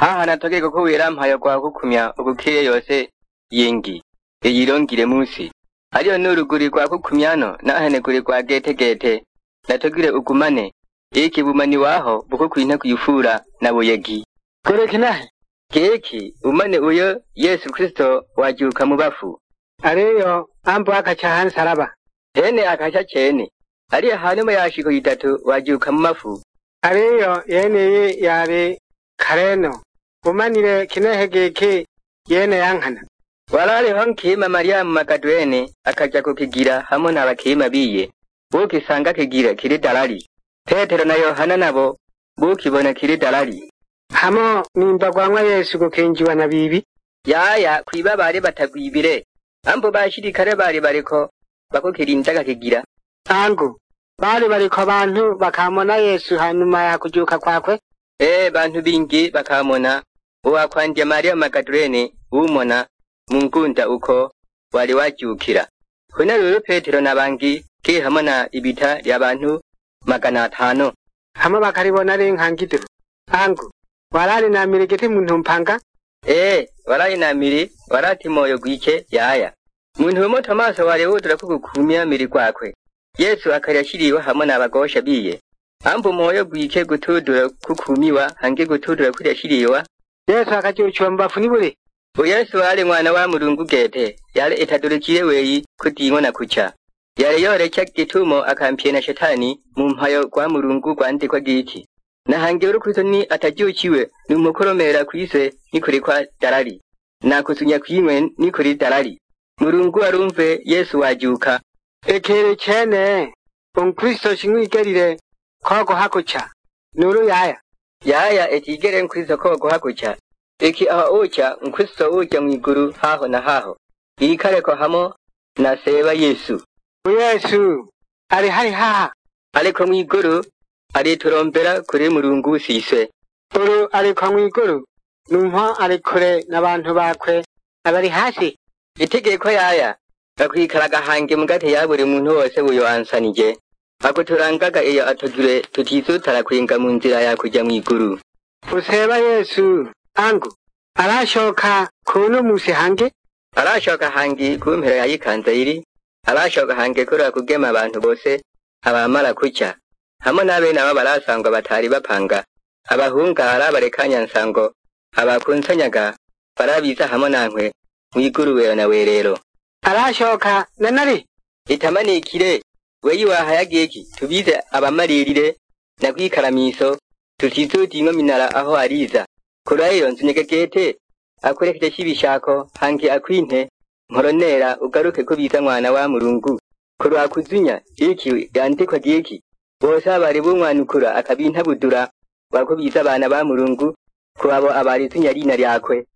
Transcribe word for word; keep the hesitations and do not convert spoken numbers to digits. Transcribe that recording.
haha natoke kukuwira mpayo kwa kukumya ubukire yose yingi iyirongire musi ariyo n'uruguri kwa kukumyano nahene kuri kwa gete gete natogire ugumane iki bumani waho buko kwinta kuyufura na buyegi Koreki nahe keki umane uyo Yesu Kristo wajuka mu bafu ariyo ambo akaca hansaraba hene akaca cene ariyo hanyuma yashiko yitatu wajuka mu mafu ariyo yene yari kareno umanire kinehegeke yene yankana walale honkima Mariamu Magadwene akaja kukigira hamwe n'abakima biye bukisanga kigira kiri dalali Petero na Yohana nabo bukibona kiri dalali hamo nimbagwanwa Yesu gukenjiwa na bibi yaya kwiba bari batagwibire ambo bashirikare bari bariko bakokirindaga kigira angu bari bariko abantu bakamona Yesu hanyuma ya kujuka kwakwe eh bantu bingi bakamona uwakwandya Mariamu Magadwene umona mungunda uko wali wajukira hona rero Petero nabangi ke hamana ibita y'abantu magana atanu hama bakaribona ari nkangide angu warari namire gete muntu mpanga eh warari namire warati moyo gwike yaya muntu mo Tomaso wari wudura kugukumya miri kwakwe Yesu akarashiriwe hamwe n'abagosha biye ambo moyo gwike gutudura kukumiwa hange gutudura kurashiriwa Yesu akacyucwa mbafu nibure Yesu ali mwana wa Mulungu gete yale itadurukiye weyi kudingo na kucha yale yorecha gitumo akampye na shetani mu mpayo kwa Mulungu kwandikwa giki na hange urukristo ni atajukiwe numukoromera kwise nikuri kwa dalali na kusunya kwimwe nikuri dalali Mulungu arumve Yesu wajuka ekere cyane umkristo shingwigerire kogo hakucha nuru yaya yaya etigere mkristo kogo hakucha Eki aho ocha mkristo ocha mwiguru haho na haho irikare ko hamo na seba Yesu Yesu ari hari haha ariko mwiguru ari turombera kuri Mulungu siswe uru ariko mwiguru numpa ari kure n'abantu bakwe abari hasi itegeko yaya bakwikaraga hange mugate ya buri muntu wose buyo ansanije akoturangaga iyo atogire tutizutara kwinga mu nzira ya kuja mwiguru useba Yesu angu arashoka kuno musi hange arashoka hangi kumpera yayikanza iri arashoka hange kuri kugema abantu bose abamara kuca hamwe nabe nabo barasangwa batari bapanga abahunga arabarekanya nsango abakunsanyaga barabiza hamwe nankwe mwiguruwera na werero arashoka nanari itamanikire weyi wahayageki tubize abamaririre na kwikaramiso tutizuti minara aho ariza Kurayo nzunyege gete akorekete shibishako hangi akwinte nkoronera ugaruke ko biza mwana wa Mulungu kurwa kuzunya iki yandikwa giki bose abari bumwanukura akabintabudura bako biza abana ba Mulungu kubabo abari tunya rina ryakwe